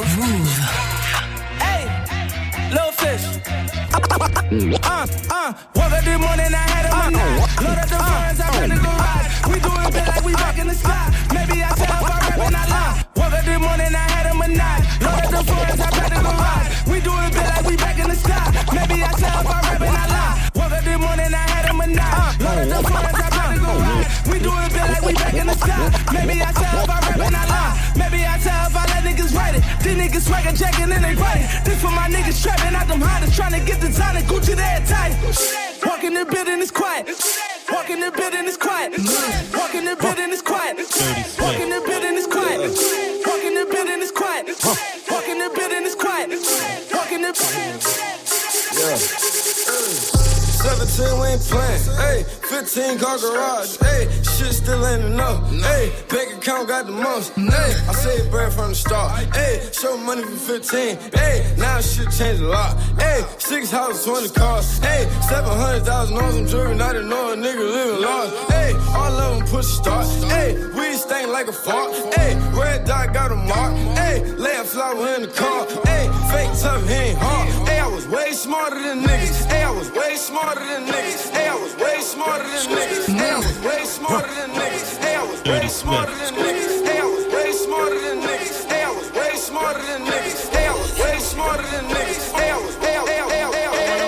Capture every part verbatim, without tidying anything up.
Move. Hey, little fish. Uh, uh, woke up this morning, I had a mind. Load up the funds, I run the garage. We doing big like we back in the sky. Maybe I tell if I rap and I lie. Woke up this morning, I had a menage. Load up the funds, I run the garage. We doing big like we back in the sky. Maybe I tell if I rap and I lie. Woke up this morning, I had a menage. Load up the funds, I run the garage. We doing big like we back in the sky. Maybe I tell if I rap and I lie. Maybe I tell if I let niggas write it. These niggas swagger jacking and they write it. This for my niggas trapping out them hiders, trying to get the time and Gucci there tight. Walk in the building, it's quiet. Walk in the building, it's quiet. Walk in the building, it's quiet. Walk in the building, it's quiet. Walk in the building, it's quiet. Walk in the building, it's quiet. Walk in the building. Yeah. seventeen, we ain't playing. Hey, fifteen car garage. Hey, shit still ain't enough. Hey, bank account got the most. Hey, I saved bread from the start. Hey, show money for fifteen. Hey, now shit changed a lot. Hey, six houses, twenty cars. Hey, seven hundred thousand on some jewelry. Not to know a nigga living large. Hey, all of them push start. Hey, weed stain like a fart. Hey, red dot got a mark. Hey, lay a flower in the car. Hey, fake tough, he ain't hard. Hey, I was way smarter than niggas. Hey, I was way smarter than niggas. Hey, I was way smarter than niggas. Hey, I was way smarter than niggas. Hey, I was way smarter than niggas. Hey, I was way smarter than niggas. Hey, I was way smarter than niggas. Hey, I was way smarter than niggas. Hey, I was hey, hey, hey, hey,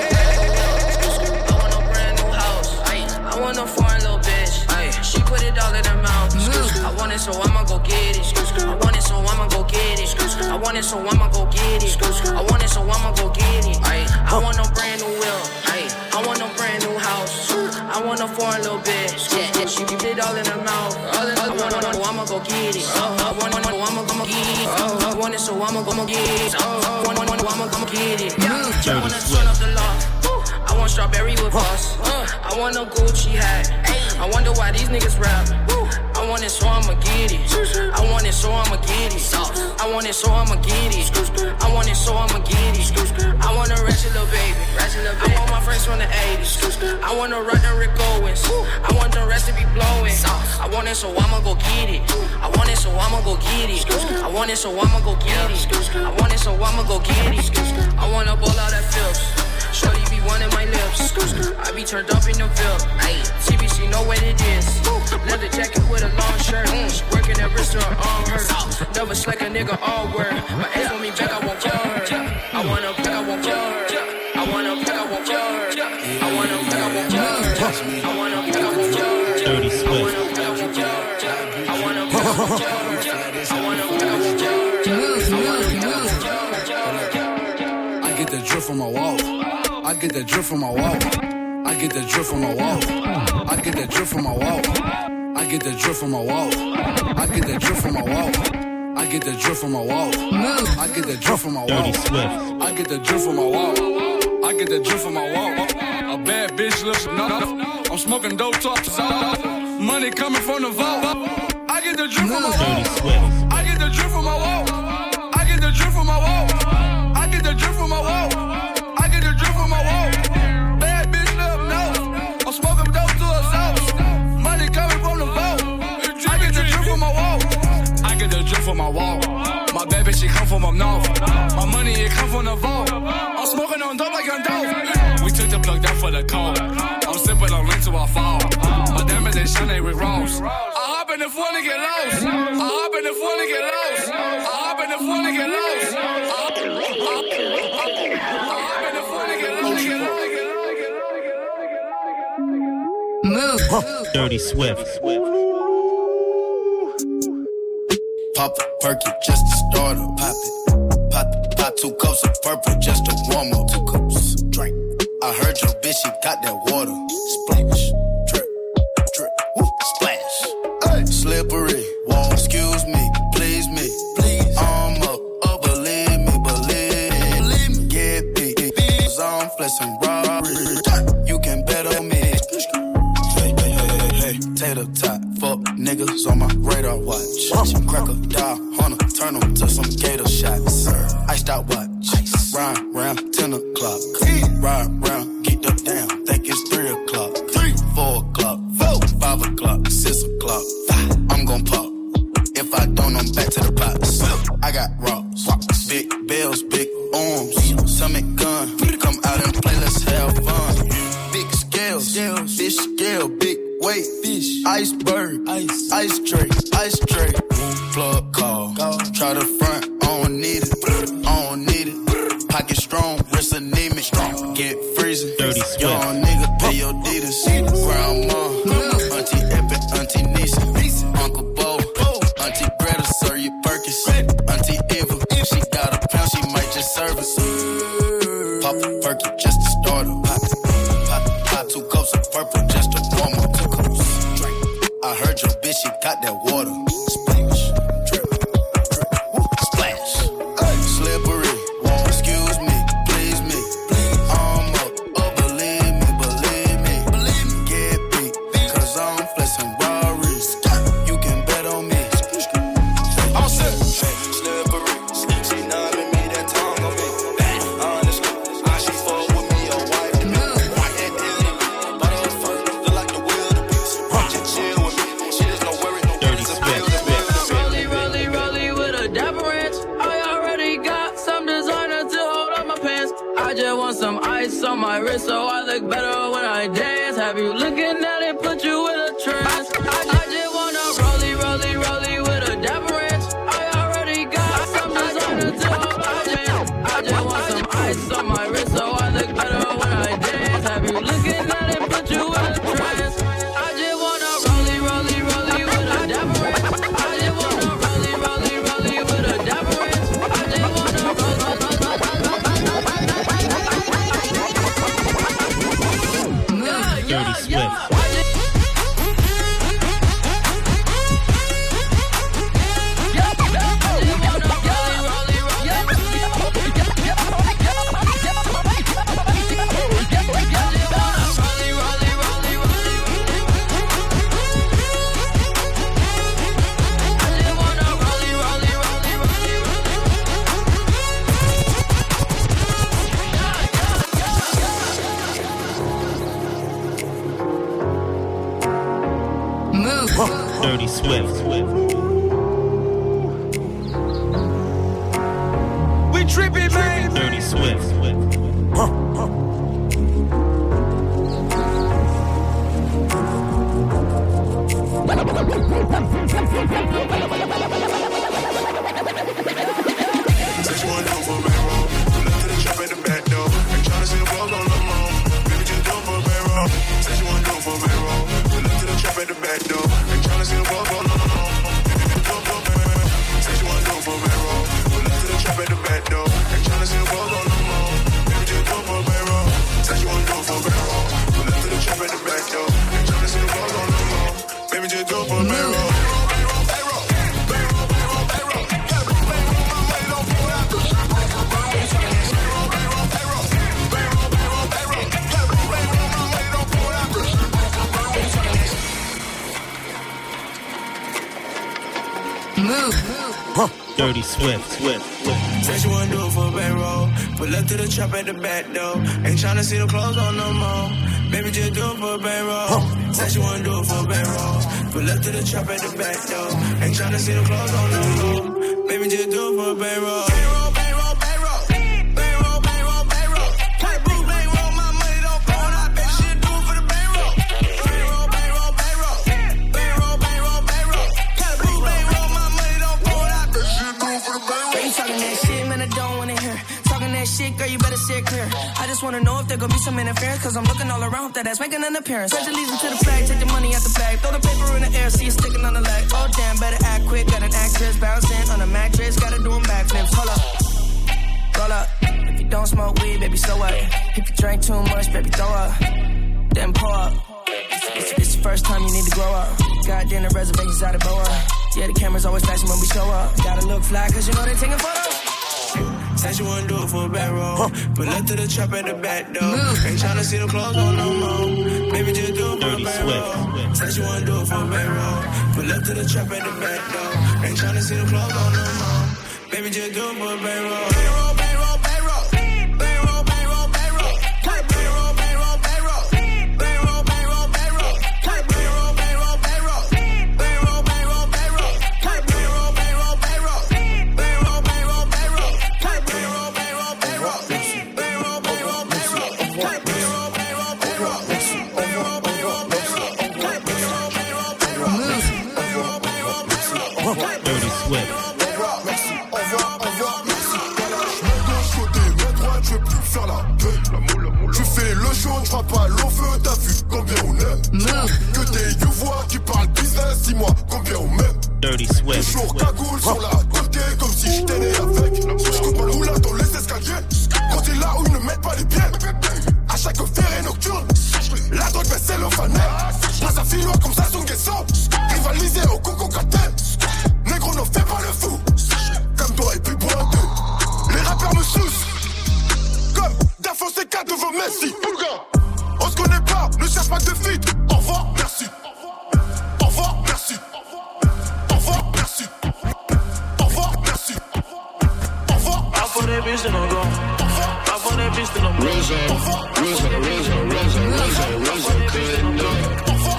I want no brand new house. I want no foreign little bitch. She put it all in her mouth. I want it, so I'ma go get it. I want it, so I'ma go get it. I want it, so I'ma go get it. I want it, so I'ma go get it. I want no brand new wheel. I want no brand new house. I want no foreign little bitch. Yeah, she put it all in her mouth. I want it, so I'ma go get it. I want it, so I'ma go get it. I want it, so I'ma go get it. I want it, so I'ma go get it. I wanna turn up the law. I want strawberry with us. I want a Gucci hat. I wonder why these niggas rap. I want it, so I'ma get it. I want it, so I'ma get it. I want it, so I'ma get it. I want it, so I'ma get it. I want a ratchet little baby. I want my friends from the eighties. I want to run the Rick Owens. I want the rest to be blowing. I want it, so I'ma go get it. I want it, so I'ma go get it. I want it, so I'ma go get it. I want it, so I'ma go get it. I wanna ball out that Phillips. Shorty be wanting my lips. I be turned up in the Ville. T B C know what it is. Leather jacket with a long shirt. Working at restaurant, arm hurt. Never slack a nigga, all word. My ex want me back, I won't kill her. I wanna back, I won't kill her. I wanna back, I won't kill her. I wanna back, I won't kill her. I wanna back, I won't kill her. Dirty Swift. I wanna back, I won't kill her. I wanna back, I won't kill her. I wanna back, I won't kill her. I wanna back, I won't kill her. I get the drip from my wall. I get that drip from my wall. I get that drip from my wall. I get that drip from my wall. I get that drip from my wall. I get that drip from my wall. I get that drip from my wall. I get that drip from my wall. Dirty Swift. I get that drip from my wall. I get that drip from my wall. A bad bitch lives no. I'm smoking dope talks. Money coming from the vault. I get the drip from my wall. Dirty Swift. I get the drip from my wall. I get the drip from my wall. I get the drip from my wall. My wall. Bad bitch live no. I'm smoking dope to a sauce. Money coming from the vault. I get the drip from my wall. I get the drip from my wall. My bad bitch, she come from up north. My money, it come from the vault. I'm smoking on dope like I'm dope. We took the plug down for the cold. I'm sipping on lean till I fall. My diamonds, they shine, they with rolls. I hop in the phone to get lost. I hop in the phone to get lost. I hop in the phone to get lost. I hop in the phone to get lost. Move. Dirty Swift. Pop a perky just to start up. Pop it. Pop, pop two cups of purple just to warm up. Two cups. Drink. I heard your bitch, she got that water. Splash. Drip. Drip. Woo. Splash. Hey. Slippery. Whoa. Excuse me. Please me. Please. I'm up. Oh, believe me. Believe me. Believe me. Get big. Cause I'm flexing robbery. You can bet on me. Tater tot, fuck niggas on my radar watch. Crocodile, hunter, turn them to some gator shots. Iced out watch, ride round ten o'clock. Ride round, get up down, think it's Big bells, big arms, stomach gun. Come out and play, let's have fun. Big scales, fish scale, big weight, fish, iceberg, ice, ice tray, ice tray. Plug call, try to front, I don't need it, I don't need it. Pocket strong, wrist anemic, get freezing. Young nigga, pay your Adidas. Grandma, Auntie Epic, Auntie Nisa, Uncle Bo, Auntie Greta, serve you Perkins. Auntie Eva, if she got a pound, she might just serve us. Pop a perky just to start her. Pop, pop, pop two cups of purple just to warm up. Two cups. I heard your bitch, she got that water. Splash, drip, drip, woo, splash. Slippery, excuse me, please me. I'm up, oh believe me, believe me. Get beat, cause I'm flexing Rari's. You can bet on me. I'm set. Slippery, she numbing me, that tongue on me. Honestly, I she fuck with me, a wife to me. White and dealing, but her first look like the wildebeest. Just chill with me, she just no worry, no worries. Rolly, rolly, rolly with a dapper ranch. I already got some designer to hold up my pants. I just want some ice on my wrist so I look better when I dance. Have you looking at it, put you in a trance. I, I just wanna rolly, rolly, rolly with a dapper ranch. I already got some designer to hold up my pants. I just want some ice on my wrist so I look better when I dance. Have you looking at it, put you in a trance. I just wanna rolly, rolly, rolly with a dapper ranch. I just wanna rolly, rolly, rolly with a dapper ranch. I just wanna roll, roll, roll, roll, roll, roll, roll. Dirty Swift. Dirty Swift. We trippin', man. Dirty Swift. Said you wanna do for a bankroll. Pull up to the trap at the back door. Ain't tryna see the balls on the moon. Baby, just do it for a bankroll. Said you wanna do it for a bankroll. Pull up to the trap at the back door. Ain't tryna see the balls on the moon. Baby, just do it for a bankroll. Said you wanna do it for a bankroll. Pull up to the trap at the back door. Ain't tryna see the balls on the moon. Baby, just do it for a bankroll. Said you wanna do it for a bankroll. Pull up to the trap at the back door. Ain't tryna see the balls on the moon. Baby, just do it for a bankroll. Dirty Swift. Swift. Said she wanna do it for a bankroll. Pull up to the trap at the back door. Ain't tryna see the clothes on no more. Baby, just do it for a bankroll. Said she wanna do it for a bankroll. Pull up to the trap at the back door. Ain't tryna see the clothes on no more. Baby, just do it for a bankroll. Bankroll, bankroll, bankroll. Bankroll, bankroll, bankroll. Type blue bankroll, my money don't go and I bet she'll do it for the bankroll. Bankroll, bankroll, bankroll. Bankroll, bankroll, bankroll. Type blue bankroll, my money don't go and I bet she'll do it for the bankroll. Girl, you talking that shit, man, I don't wanna hear. Talking that shit, girl, you better sit clear. I just wanna know if there gonna be some interference, cause I'm looking all around, hope that ass making an appearance. Stretch your leaves into the flag, take the money out the bag, throw the paper in the air, see it sticking on the leg. Oh damn, better act quick, got an actress bouncing on a mattress, gotta do them backflips. Hold up, roll up. If you don't smoke weed, baby, so what? If you drink too much, baby, throw up, then pour up. It's, it's, it's the first time you need to grow up. Goddamn, the reservations out of Boa. Yeah, the camera's always flashing when we show up. Gotta look fly, cause you know they taking photos. Said you wanna do it for a bankroll. Pull up to the trap at the back door. Ain't tryna see the clothes on no more. Baby, just do it for a bankroll. Said you wanna do it for a bankroll. Pull up to the trap at the back door. Ain't tryna see the clothes on no more. Baby, just do it for a bankroll. Bankroll, bankroll, bankroll. Bankroll, bankroll, bankroll. Type bankroll, bankroll, bankroll. Bankroll, bankroll, bankroll. Type bankroll, bankroll, bankroll. Bankroll, bankroll, bankroll. Type bankroll, bankroll, bankroll. Bankroll, bankroll, bankroll. revoir, merci. Voilà, je mets gauche côté, mets droite, je veux plus faire la paix. Tu fais le show, tu frappes pas l'eau feu, t'as vu combien on aime. Que des youvois qui parlent business, dis-moi combien on m'aime. Dirty Swift. Toujours cagoule sur la côté, comme si j'étais né avec. Je coupe le roulade dans les escaliers. Quand t'es là où ils ne mettent pas les pieds. À chaque ferré nocturne, la drogue fait c'est le fanet. Passe à filo comme ça son guesson. Rivalisé au coco catel. Négro ne fait pas le fou. Comme toi et puis boiteux. Les rappeurs me sucent. Comme Dafo C K devant Messi. On se connaît pas, ne cherche pas de feat. Au revoir, merci. Au revoir, merci. Au revoir, merci. Au revoir, merci. Au revoir, merci. I for that bitch and I'm gone. I for that bitch and I'm gone. Rosa, Rosa, Rosa, Rosa, Rosa, Rosa, good enough.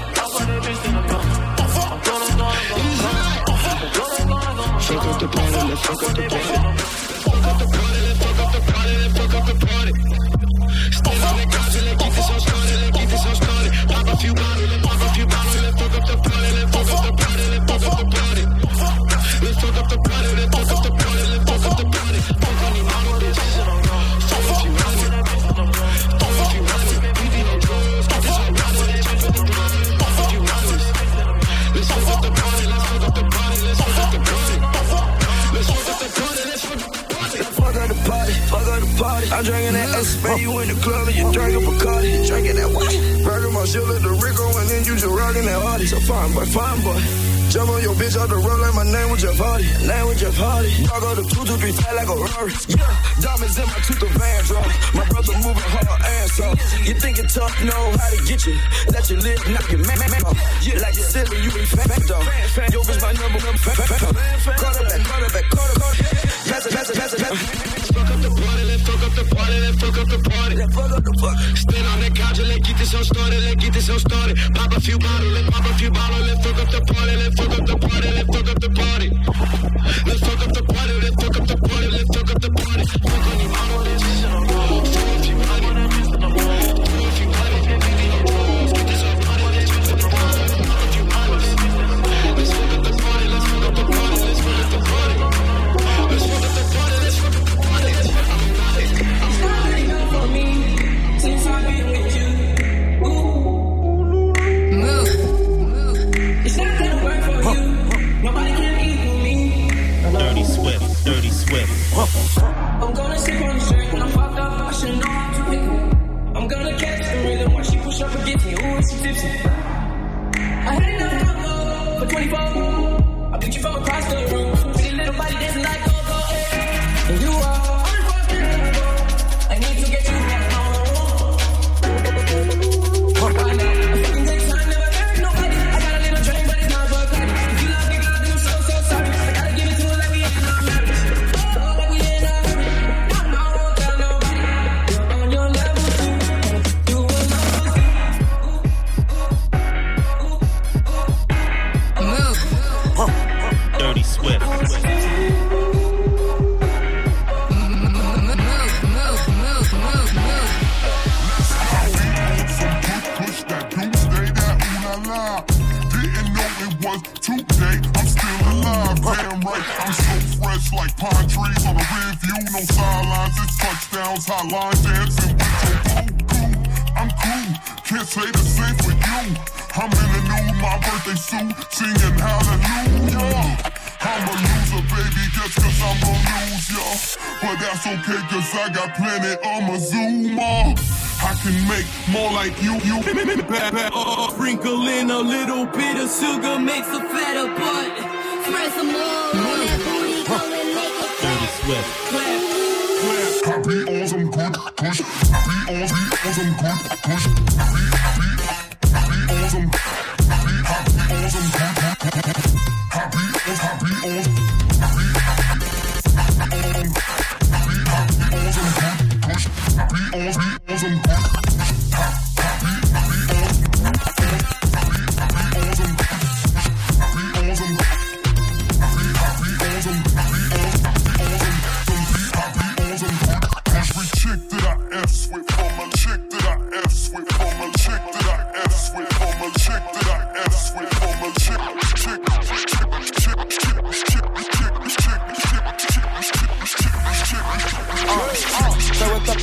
Fuck up the party, let's fuck up the party. Fuck up the party, let's fuck up the party, let's fuck up the party. Still on the couch, let's keep this all started, let's keep this all started. Pop a few bottles, let's pop a few bottles, let's fuck up the party, let's fuck up the party, let's fuck up the party. Let's fuck up the party, let's fuck up the party, let's fuck up the party. Fuck on your mama, bitch. Fuck if you want it. Fuck if you want it. We do no drugs, get this all right, let's fuck up the party. Fuck if you want it. Let's fuck up the party, let's fuck up the party, let's fuck up the party. Let's fuck up the party, let's fuck up the party. Fuck up the party, fuck up the party. I'm drinking that S P, you in the club and you drinking Bacardi. Drinking that white. Rockin' my shit with the Rico and then you just rockin' that Hardy. So fine boy, fine boy. Jump on your bitch out the road like my name was Jeff Hardy. Name was Jeff Hardy. I go to two two three fly like a Rari. Yeah, diamonds in my tooth of Van Draw. My brother moving hard and soft. You think it tough, know how to get you. Let your lip knock your man, man, man. Yeah, like you silly, you ain't fat, dog. Yo, bitch, my number one fan, fan, fan. Caught it back, caught it back, caught it back. Pass it, pass it, pass it, pass it. Let's fuck up the party, let's fuck up the party, let's fuck up the party. Let's fuck up the fuck. Stand on that couch and let's get this all started, let's get this all started. Pop a few bottles, let's pop a few bottles, let's fuck up the party, let's fuck up the party, let's fuck up the party. Let's fuck up the party, let's fuck up the party, let's fuck up the party. Fuck on your mama, bitch. Fuck if you want it. Fuck if you want it. Get this all party, let's fuck up the party. Fuck if you want it. Let's fuck up the party, let's fuck up the party, let's fuck up the party. Let's fuck up the party, let's fuck up the party, let's fuck up the party. It's not good enough for me since I've been with you. Move. It's not gonna work for you. Nobody can equal me. Dirty Swift, Dirty Swift. I'm gonna sip on the drink when I'm fucked up. I should know how to pick it. I'm gonna catch the rhythm when she push up against me. Ooh, it's tipsy. I had enough alcohol for twenty-four. I picked you from across the room. Pretty little body dancing like go-go. And you are unfucking. I need to get you back home. Why not? I fucking take time, never married nobody. I got a little drink, but it's not for party. If you love me, God, then I'm so, so sorry. I gotta give it to her like we ain't not married. Oh, like we ain't not married. I'm not won't tell nobody. You're on your level too. You will not Move. Dirty Swift. Today, I'm still alive, damn right. I'm so fresh like pine trees on a rear view. No sidelines, it's touchdowns, hotline dancing with your boo-boo. I'm cool, can't say the same for you. I'm in the nude, my birthday suit, singing hallelujah. I'm a loser, baby, just cause I'm gon' lose, y'all. But that's okay, cause I got plenty on my Zuma. I can make more like you, you. Bad, bad, uh, sprinkle in a little bit of sugar, makes a fatter butt. Spread some more on that booty, go and make it Dirty Swift. clap. I be on some good push. I be on, be on some good push. I be, I be, I be on some, I be, I be on some good push. I be on, I be on, I be, I be, I be on, I be, I be on some good push. I be on, be on some good push. I be, I be on, I be, I be on some good push. I be on some, I be, I be on some, I be on, I be on some, I be, I be on some good push. Every chick that I F's with from a chick that I F's with from a chick that I F's with from a chick that I F's with from a chick, chick, chick, chick, chick, chick, chick, chick, chick, chick, chick, chick.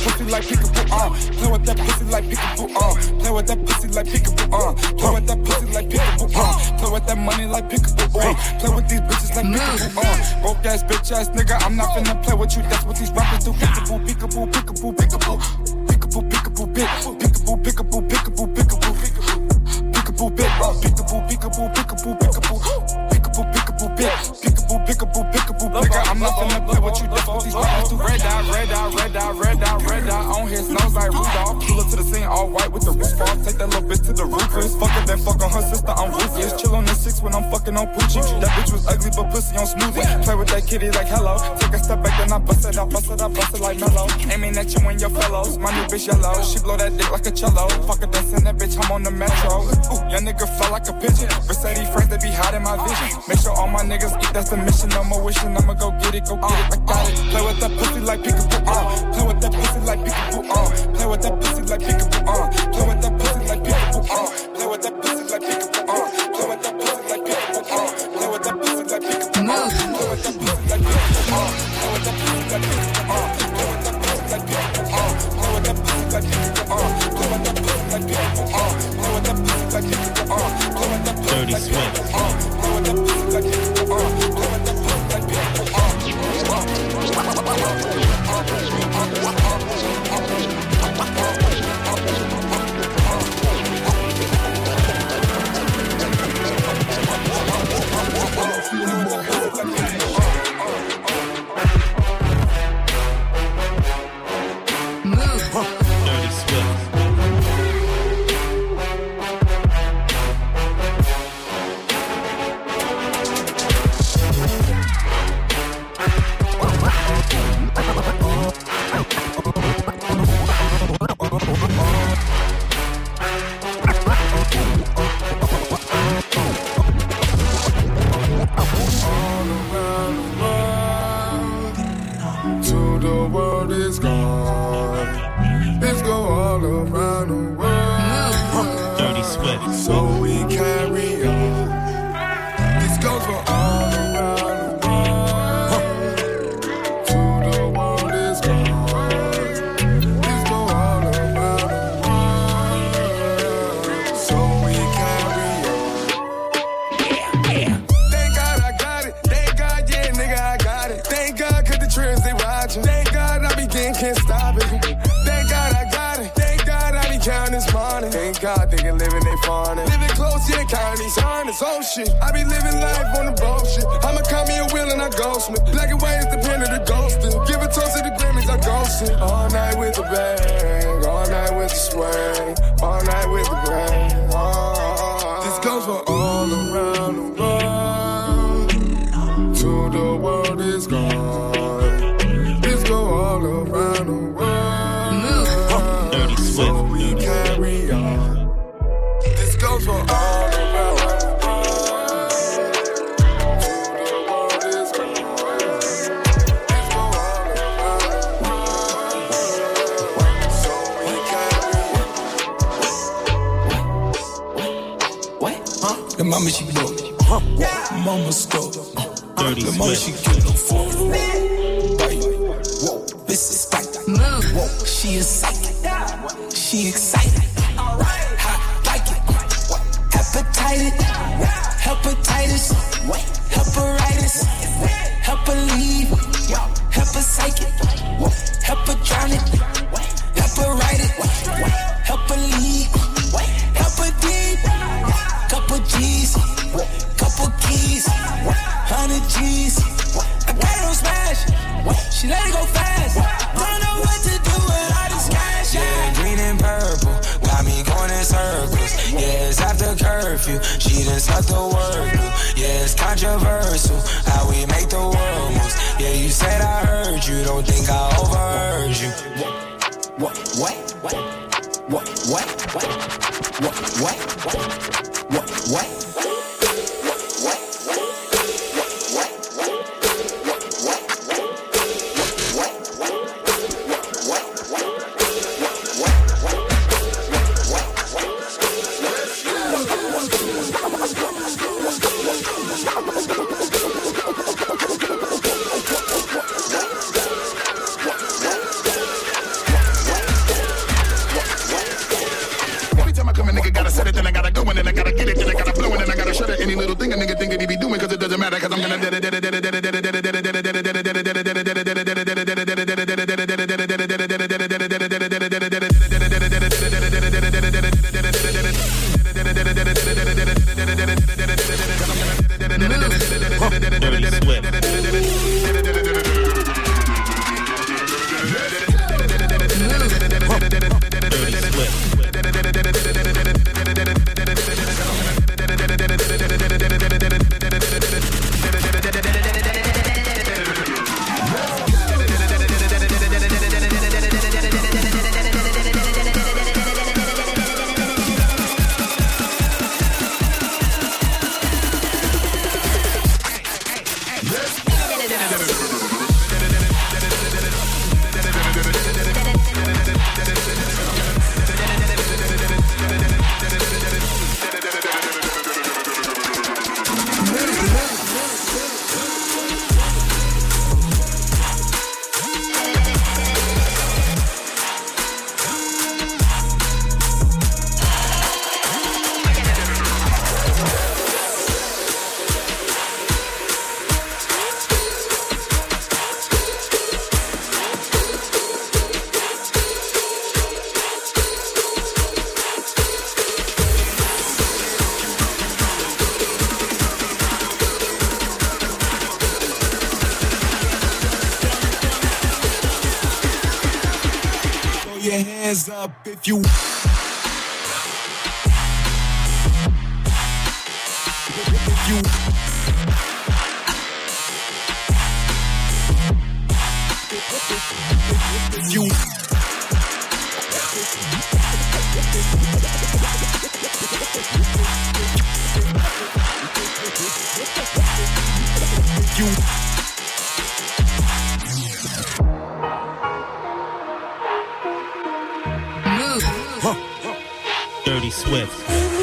pussy like peekaboo, uh. Play with that pussy like peekaboo, uh. Play with that pussy like peekaboo, uh. Play with that pussy like peekaboo, uh. Play with that money like peekaboo, uh. Play with these bitches like peekaboo, uh. Broke ass bitch ass nigga, I'm not finna play with you. That's what these rappers do. Peekaboo, peekaboo, peekaboo, peekaboo. Peekaboo, peekaboo, peekaboo, peekaboo, peekaboo, peekaboo, peekaboo, peekaboo. Peekaboo, peekaboo, peekaboo, peekaboo, peekaboo, peekaboo. Peekaboo, peekaboo, peekaboo, peekaboo, peekaboo. Nigga, I'm not finna play with you. That's what these rappers do. Red eye, red eye, red eye, red eye, red eye. On his nose like Rudolph. Pull up to the scene all white with the roof off. Take that little bitch to the roof. Chris fuck her, then fuck on her sister. I'm ruthless. Chill on the six when I'm fucking on Poochie. That bitch was ugly but pussy on smoothie. Play with that kitty like hello. Take a step back then I bust it, I bust it, I bust it like mellow. Aiming at you and your fellows. My new bitch yellow. She blow that dick like a cello. Fuck her dancing that bitch, I'm on the metro. Ooh, young nigga fly like a pigeon. Mercedes friends, they be hot in my vision. Make sure all my niggas eat, that's the mission. No more wishing, I'ma go get it, go get it, I got it. Play with that pussy like peekaboo, uh. Play with that pussy like peekaboo, uh. Play with that pussy like peekaboo, uh. Play with that pussy like peekaboo, uh. Play with that pussy like peekaboo, uh. Play with that pussy like peekaboo, uh. Play with that pussy like peekaboo, uh. Play with that pussy like peekaboo, uh. Play with that pussy like peekaboo, uh. Play with that pussy like peekaboo, uh. Play with that pussy like peekaboo, uh. Play with that pussy like peekaboo, uh. Play with that pussy like peekaboo, uh. Play with that pussy like peekaboo, uh. Play with that pussy like peekaboo, uh. Play with that pussy like peekaboo, uh. Dirty Swift. Till the world is gone. Let's go all around the world. Dirty Swift. So we carry on. This goes for all around the world. Till the world is gone. Let's go all around the world. So we carry on. Thank God I got it. Thank God, yeah, nigga, I got it. Thank God, cause the trends they watching. Thank God I begin, can't stop it. Thank God I got it. Thank God I be counting this money. Thank God they can live in they farming. Living close, yeah, counting these honest. Oh shit, I be living life on the bullshit. I'ma call me a wheel and I ghostman. Black and white is the pen of the ghosting. Give a toast to the Grammys, I ghosting. All night with the bag, all night with the swag, all night with the brand. Oh, this goes for all around the world. Till the world is gone. Let's go all around the world. Dirty Swift. So we carry on. This goes for all around the world. Till the world is gone. Let's go all around the world. So we carry on. What? Huh? The mama she blow. Huh? Mama stole. Dirty The mama she Swift. get no fuck. Bite. Whoa. This is spider. Whoa. She is psychic. She excited. Hot like it. Hepatitis. Hepatitis. Heparitis. Hepaleave. Hepapsychic. Hepatronic. Heparitis. Hepaleave. Hepadeep. Couple G's. Couple keys. Hundred G's. I got her on smash. She let it go fast. Don't know what to do with all this cash. Yeah, green and purple. Got me going in circles. Yeah, it's after curfew. She done sucked the word. Yeah, it's controversial how we make the world moves. Yeah, you said I heard you. Don't think I overheard you. What? What? What? What? What? What? What? What? What? What? Your hands up if you if you if you you Dirty Swift.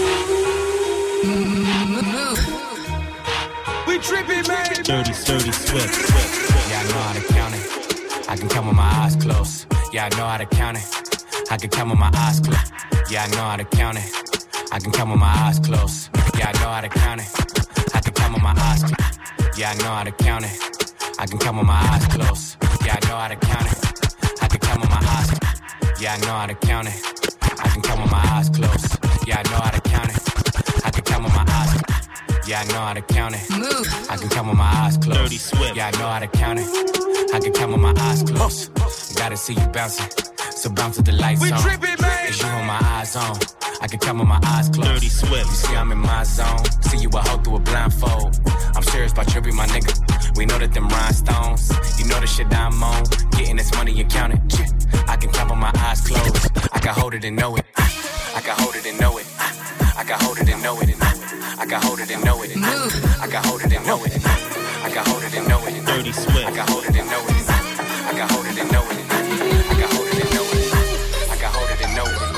We tripping, man. Dirty, dirty Swift. Yeah, I know how to count it. I can count with my eyes closed. Yeah, I know how to count it. I can count with my eyes closed. Yeah, I know how to count it. I can count with my eyes closed. Yeah, I know how to count it. I can count with my eyes closed. Yeah, I know how to count it. I can count with my eyes closed. Yeah, I know how to count it. I can count with my eyes closed. Yeah, I know how to count it. I can count with my eyes closed. Yeah, I know how to count it. I can count with my eyes closed. Yeah, I know how to count it. I can count with my eyes closed. Dirty Swift. Yeah, I know how to count it. I can count with my eyes closed. Gotta see you bouncing, so bounce with the lights We on. tripping, man. Cause you on my eyes on. I can count with my eyes closed. Dirty Swift. You see I'm in my zone. See you a hoe through a blindfold. I'm serious about tripping, my nigga. We know that them rhinestones. You know the shit I'm on. Getting this money and count it. I can count with my eyes closed. I can hold it and know it. I can hold it and know it. I can hold it and know it. I can hold it and know it. I can hold it and know it. I can hold it and know it. Dirty Swift. I can hold it and know it. I can hold it and know it. I can hold it and know it. I can hold it and know it.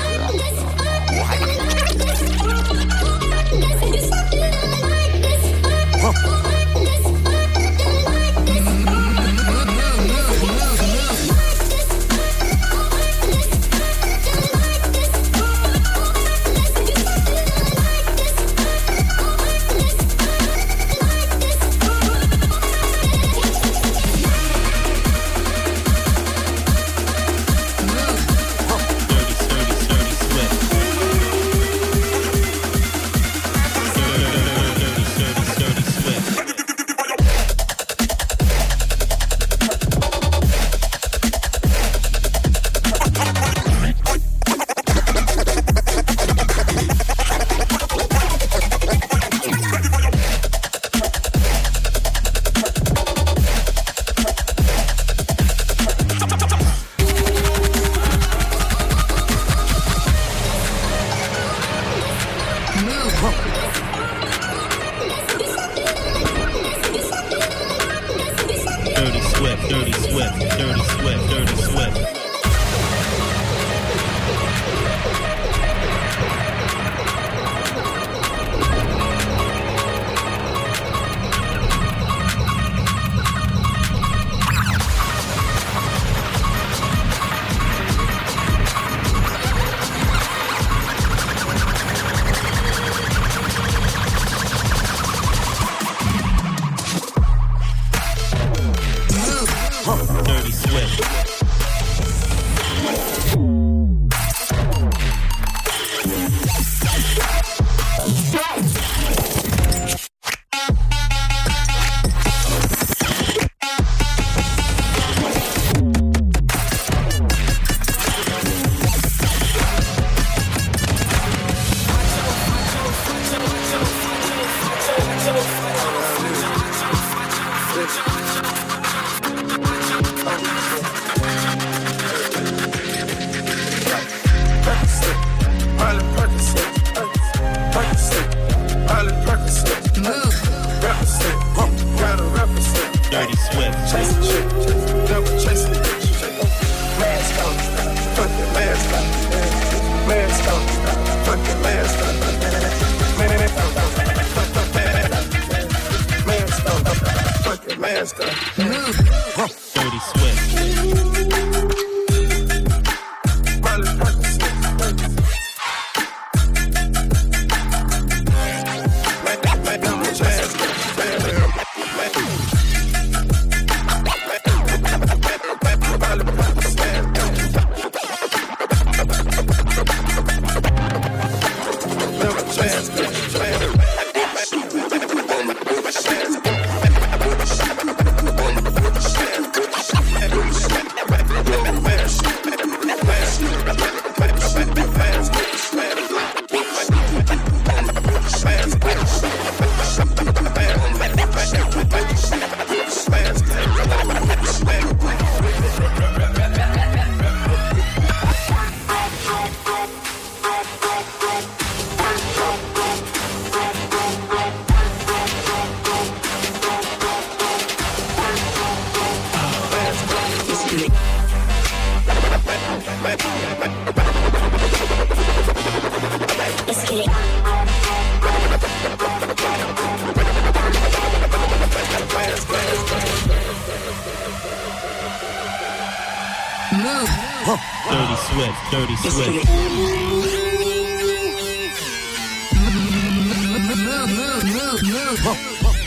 Let's get it. Move. Dirty Swift, Dirty Swift. Move, move, move, move.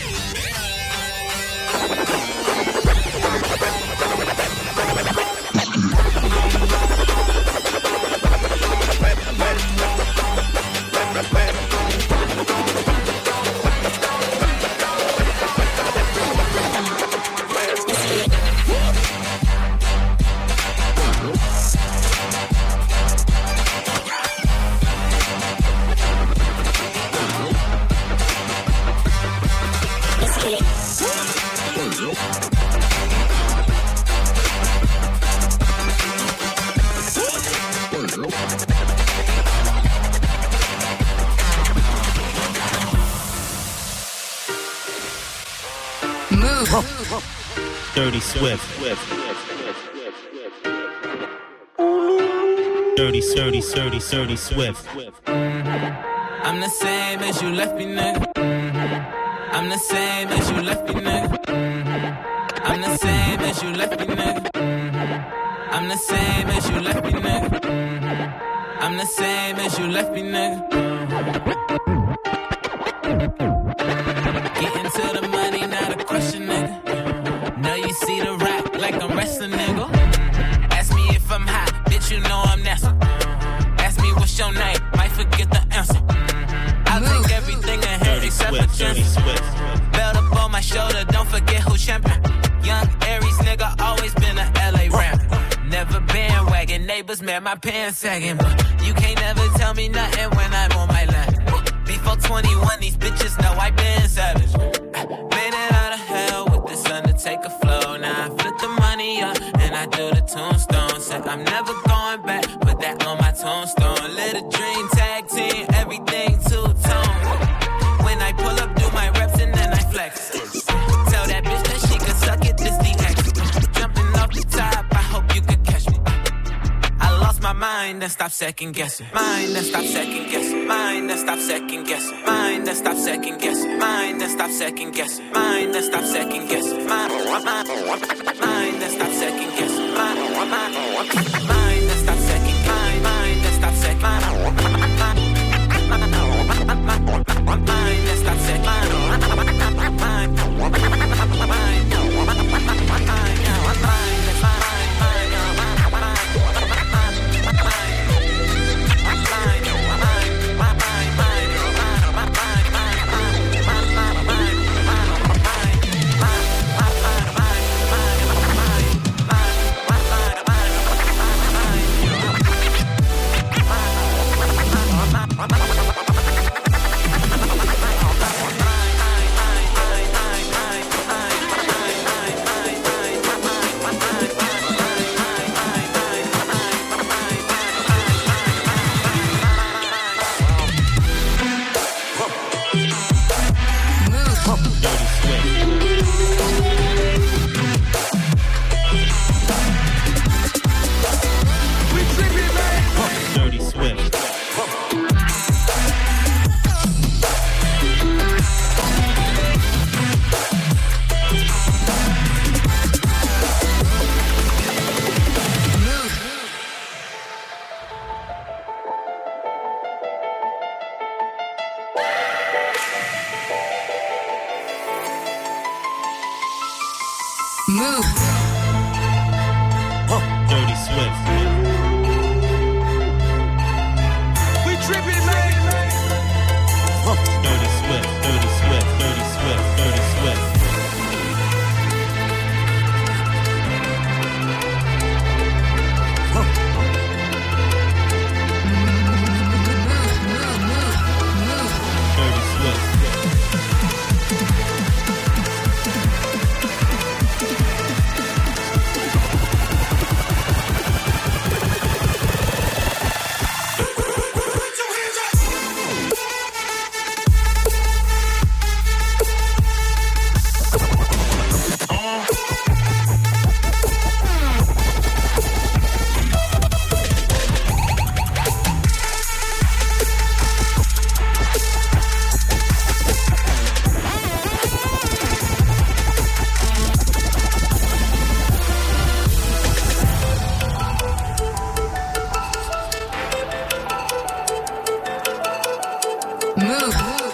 Dirty Swift. Dirty, dirty, dirty, dirty Swift. I'm the same as you left me, nigga. I'm the same as you left me, nigga. I'm the same as you left me, nigga. I'm the same as you left me, nigga. I'm the same as you left me, nigga. Getting to the money, not a question, nigga. Now you see the rap like I'm wrestling, nigga. Ask me if I'm hot, bitch, you know I'm nasty. Ask me what's your name, might forget the answer. I'll take everything in here except for chance. Belt up on my shoulder, don't forget who's champion. Young Aries nigga, always been a L A ramp. Never bandwagon, neighbors mad, my pants sagging. But you can't never tell me nothing when I'm on my land. Before twenty-one, these bitches know I been savage. Made it out of hell with this Undertaker flow. Now I flip the money up and I do the tombstone. Said I'm never going back, put that on my tombstone. Little dream tag team, everything two-tone. When I pull up, do my reps and then I flex. Tell that bitch that she can suck it, this the X. Jumping off the top, I hope you could catch me. I lost my mind and stop second guessing. Mind and stop second guessing. Mind and stop second guessing. Mind and stop second guessing. Mind and stop second guessing. Mind and stop second guessing. Mind and stop second guessing. Mind and stop second. Mind mind and stop second. Mind and stop second.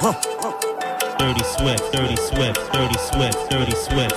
Dirty Swift, Dirty Swift, Dirty Swift, Dirty Swift.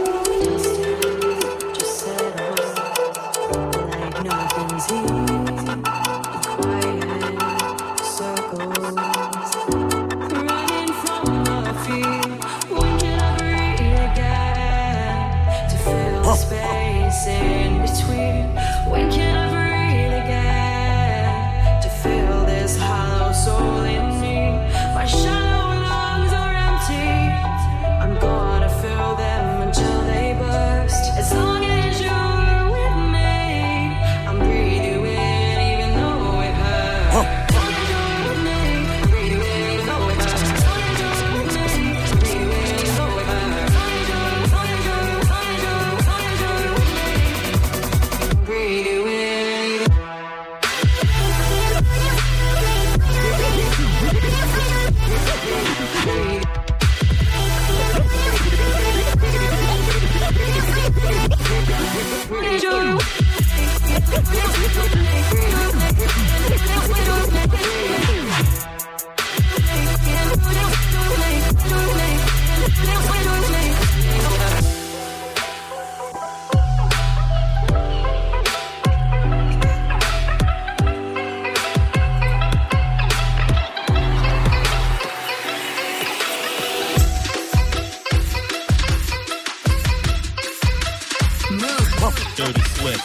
Dirty Swift.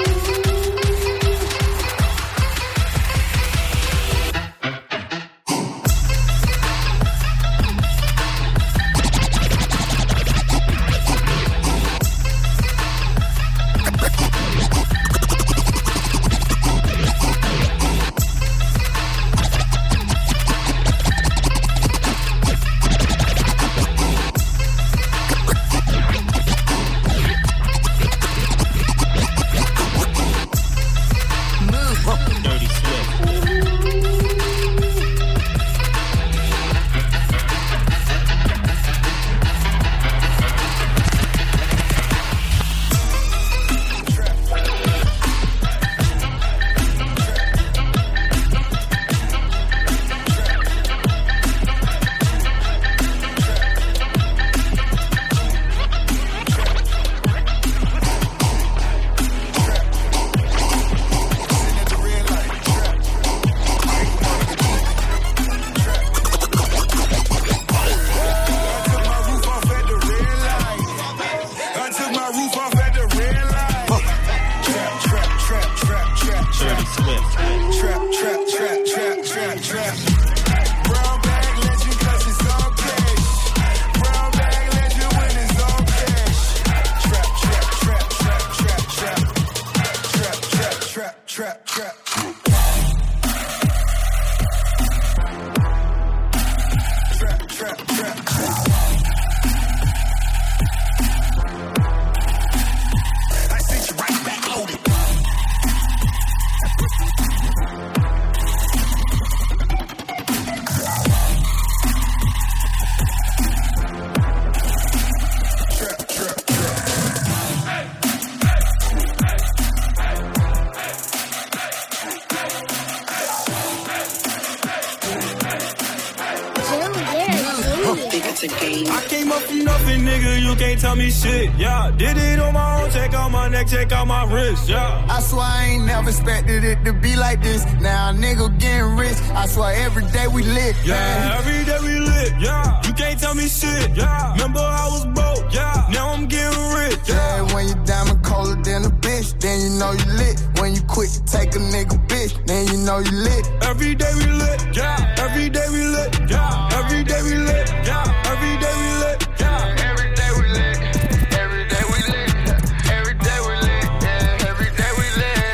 I came up from nothing, nigga, you can't tell me shit, yeah. Did it on my own, check out my neck, check out my wrist, yeah. I swear I ain't never expected it to be like this. Now a nigga getting rich, I swear every day we lit, yeah. Man. Every day we lit, yeah. You can't tell me shit, yeah. Remember I was broke, yeah. Now I'm getting rich, yeah. Yeah, when you diamond colder than a bitch, then you know you lit. When you quick to take a nigga bitch, then you know you lit. Every day we lit, yeah. Every day we lit, yeah. Every day we lit, yeah. Every day we lit, yeah. Every day we lit. Every day we lit. Every day we lit. Yeah. Every day we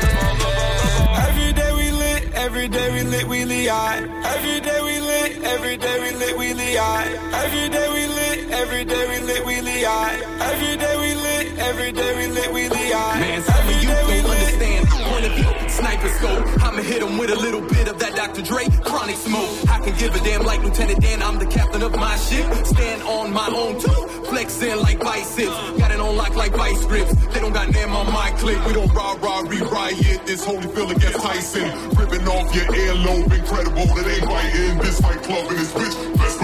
lit. Every day we lit. Every day we lit. We lit. Every day we lit. Every day we lit. We lit. Every day we lit. Every day we lit. We lit. Every day we lit. Every day we lit. We lit. Man, some of you don't understand the point of view. Sniper scope. I'ma hit him with a little bit of that Doctor Dre chronic smoke. I can give a damn like Lieutenant Dan. I'm the captain of my ship. Stand on my own too. Flexing like biceps. Got it on lock like vice grips. They don't got name on my clip. We don't rah rah re-riot. This holy feeling gets Tyson. Ripping off your earlobe. Incredible that ain't right in this fight club in this bitch. Best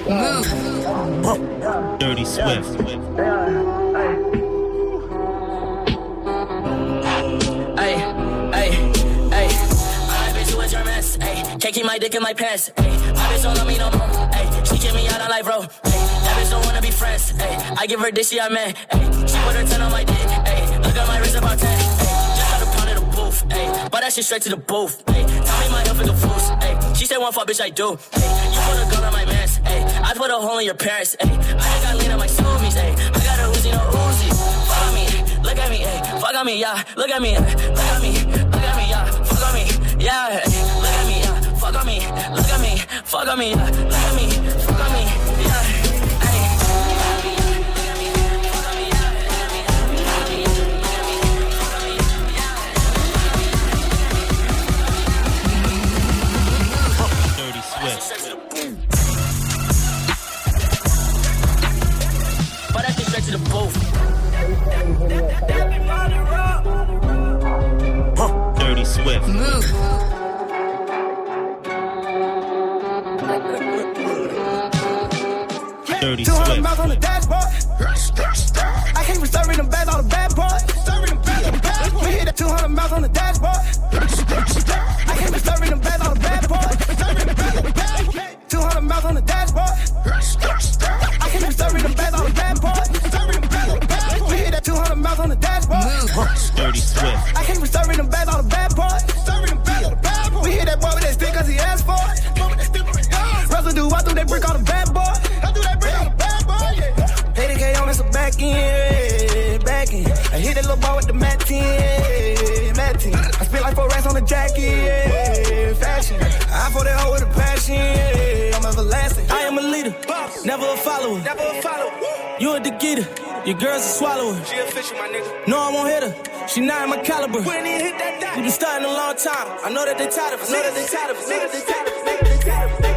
Dirty Swift. Ay, ay, ay. I bitch you a germ ass. Ay, can't keep my dick in my pants. Ay, my bitch don't love me no more. Ay, she kick me out on life, bro. Ay, that bitch don't wanna be friends. Ay, I give her this, she a man. Ay, she put her ten on my dick. Ay, look at my wrist about ten. Ay, just got a pound of the booth. Ay, but that shit straight to the booth. Ay, tell me my health is a fool. Ay, she said one fuck, bitch, I do. Ay, you put a gun on my mans. Ay, I put a hole in your parents. Ay, I just got lean on my zoomies. Ay, I got a Uzi, no Uzi. Fuck on me, look at me. Ay, fuck on me, yeah. Look at me, ay, look at me, look at me, yeah. Fuck on me, yeah. Ay, look at me, yeah. Fuck on me, look at me, fuck on me, yeah. Look at me, fuck on me, yeah. But I think straight to the booth. Dirty Swift. Move. Dirty two hundred Swift. miles on the dashboard. I can't be serving them bags, all the bad boys. We hit that two hundred miles on the dashboard. I can't be serving them bags, all the bad boys. two hundred miles on the dashboard. I can't be serving them bags, all the bad boys. We hit that two hundred miles on the dashboard. Dirty Swift. I can't be serving them bags, all the bad boys. We hit that boy with that stick cause he asked for it. Residue, I threw that brick on the bad boy. I threw that brick on the bad boy, yeah. eighty K on this a back end, back end. I hit that little boy with the mat ten, mat ten. I spent like four racks on the jacket, yeah, fashion. I fought that hoe with a passion, yeah. I'm everlasting. I am a leader, never a follower. Never a follower. You a Degeter, your girl's a swallower. She a fisher, my nigga. No, I won't hit her. She not in my caliber. We ain't hit that dot. We been starting a long time. I know that they tired of us. Know that they tired of us. Know that they tired of us. Know that they tired of us.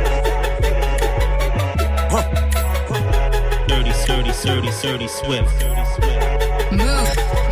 Dirty, dirty, dirty, dirty Swift. Move.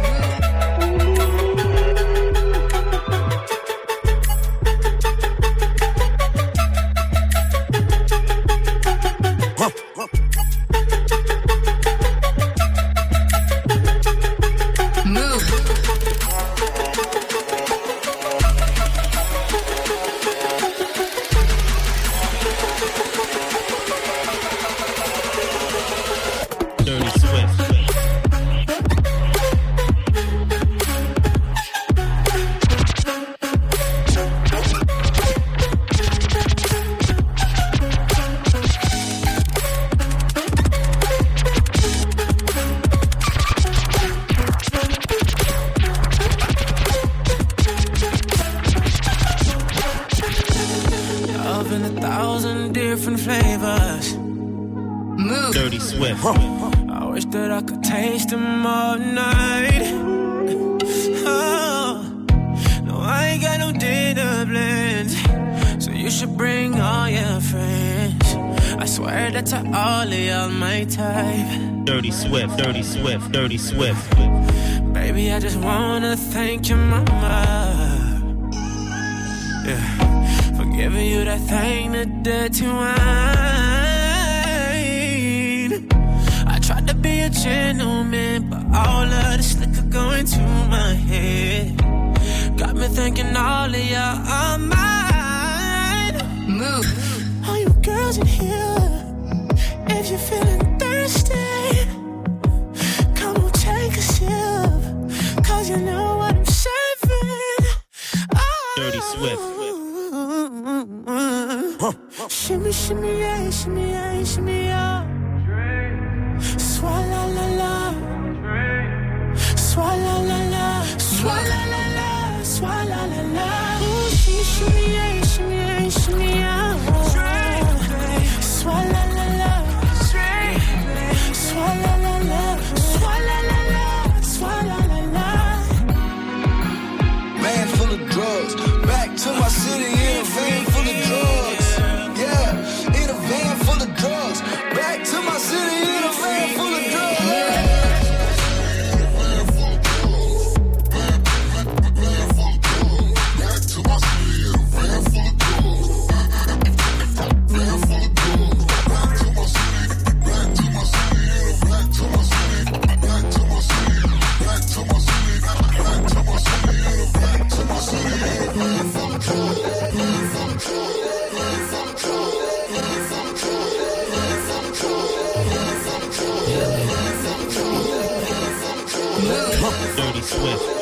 I wish that I could taste them all night. Oh, no, I ain't got no dinner plans, so you should bring all your friends. I swear that to all of y'all my type. Dirty Swift, Dirty Swift, Dirty Swift. Baby, I just wanna thank your mama, yeah, for giving you that thing that dirty wine. Tried to be a gentleman, but all of this liquor going to my head got me thinking all of y'all are mine. Move. All you girls in here, if you're feeling thirsty, come on, take a sip, cause you know what I'm serving. Oh. Dirty Swift. Shimmy, shimmy, yeah, shimmy, yeah, shimmy, yeah. Swalla la la, swalla la la, swalla la la, swalla la la. Ooh, shimmy, shimmy, yeah, shimmy, yeah, shimmy, yeah. Swalla la la, swalla la la, swalla la la, swalla la la. Man full of drugs, back to my city in a van full of drugs. Yeah, in a van full of drugs. Dirty Swift.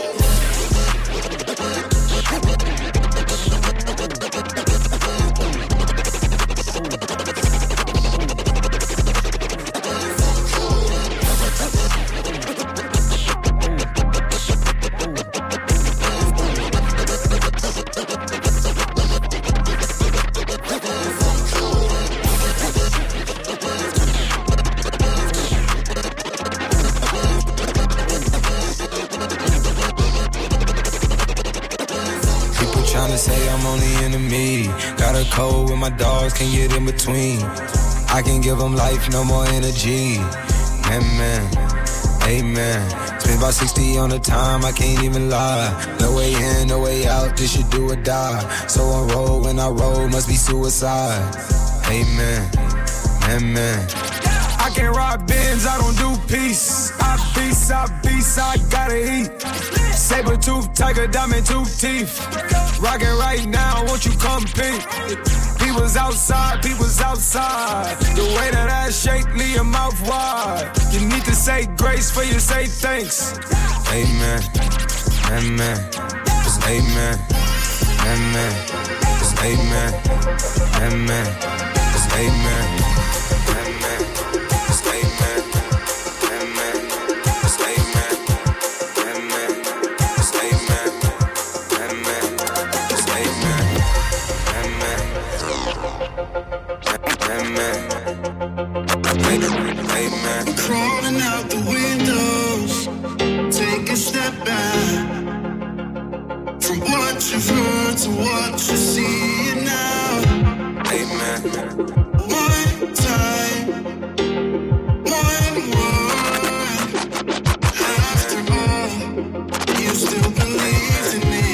Say I'm only enemy. Got a code with my dogs, can't get in between. I can give them life, no more energy. Man, man, amen. Spent about sixty on the time, I can't even lie. No way in, no way out, this should do or die. So I roll, when I roll, must be suicide. Amen, man, man. I can't ride Benz, I don't do peace. I beast, I beast, I gotta eat. Saber tooth, tiger, diamond tooth teeth. Rockin' right now, won't you come peek? People's outside, people's outside. The way that I shake, leave your mouth wide. You need to say grace for you say thanks. Amen, amen, it's amen, amen, it's amen, amen, it's amen, amen, it's amen, amen, it's amen, amen, it's amen, amen, it's amen, amen, amen, amen. Crawling out the windows, take a step back. From what you've heard to what you see now. Amen. One time, one word. After all, you still believed in me.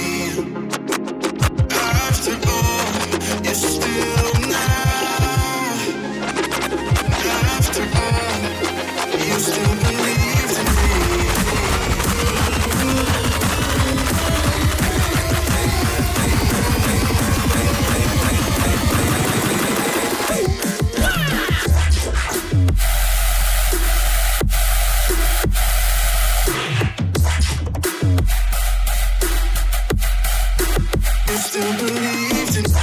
After all, you still now. After all, you still believed in me. You still believed in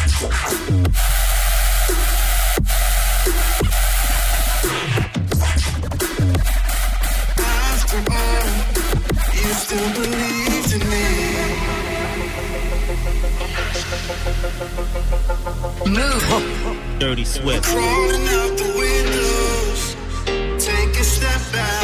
After all, you still believed in me. Move. Dirty Swift. Crawling out the windows, take a step back.